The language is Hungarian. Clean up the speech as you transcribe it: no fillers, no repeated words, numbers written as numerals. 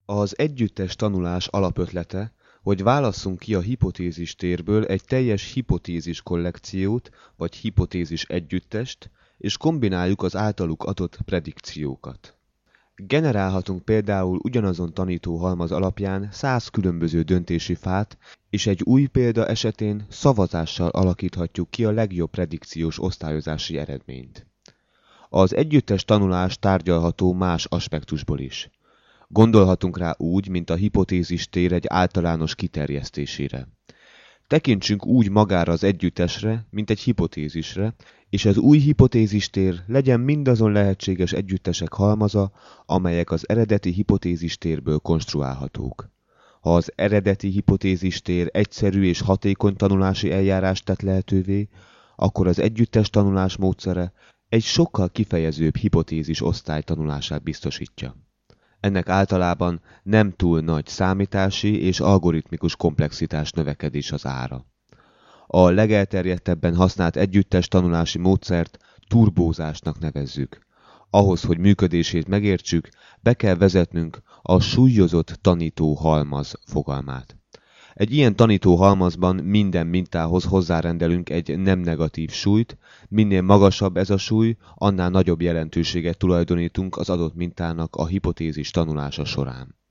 Az együttes tanulás alapötlete, hogy válasszunk ki a hipotézis térből egy teljes hipotézis kollekciót vagy hipotézis együttest, és kombináljuk az általuk adott predikciókat. Generálhatunk például ugyanazon tanítóhalmaz alapján 100 különböző döntési fát, és egy új példa esetén szavazással alakíthatjuk ki a legjobb predikciós osztályozási eredményt. Az együttes tanulás tárgyalható más aspektusból is. Gondolhatunk rá úgy, mint a hipotézis tér egy általános kiterjesztésére. Tekintsünk úgy magára az együttesre, mint egy hipotézisre, és az új hipotézis tér legyen mindazon lehetséges együttesek halmaza, amelyek az eredeti hipotézis térből konstruálhatók. Ha az eredeti hipotézis tér egyszerű és hatékony tanulási eljárást tett lehetővé, akkor az együttes tanulás módszere egy sokkal kifejezőbb hipotézis osztály tanulását biztosítja. Ennek általában nem túl nagy számítási és algoritmikus komplexitás növekedés az ára. A legelterjedtebben használt együttes tanulási módszert turbózásnak nevezzük. Ahhoz, hogy működését megértsük, be kell vezetnünk a súlyozott tanítóhalmaz fogalmát. Egy ilyen tanítóhalmazban minden mintához hozzárendelünk egy nem negatív súlyt, minél magasabb ez a súly, annál nagyobb jelentőséget tulajdonítunk az adott mintának a hipotézis tanulása során.